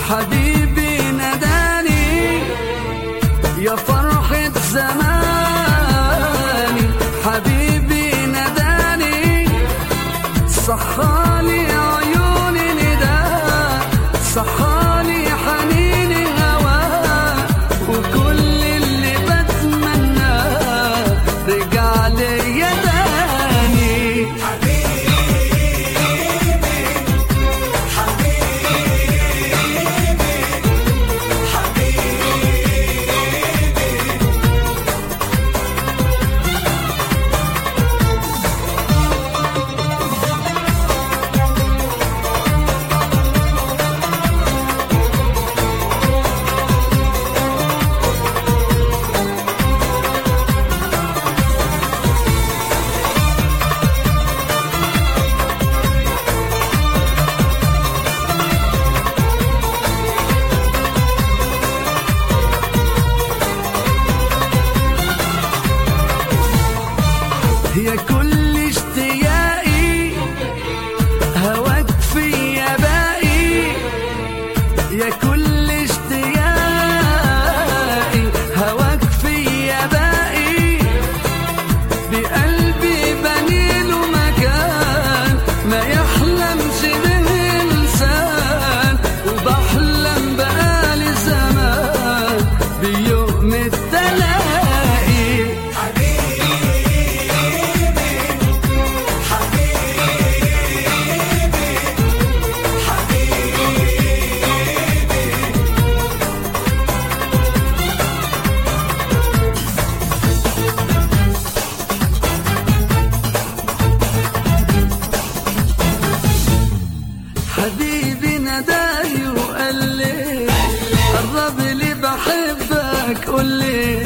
حبيبي نداني يا فرحة زماني، حبيبي نداني صحالي عيوني نداء، صحالي حنيني هواه، وكل اللي بتمناه رجع لي تاني. يا كل اشتياقي هواك فيا باقي، يا كل اشتياقي هواك فيا باقي، بقلبي بنيله مكان ما يحلمش به انسان، وبحلم بقالي زمان بيوم التلاقي. حبيبي نداي وقال لي قرب لي بحبك قول لي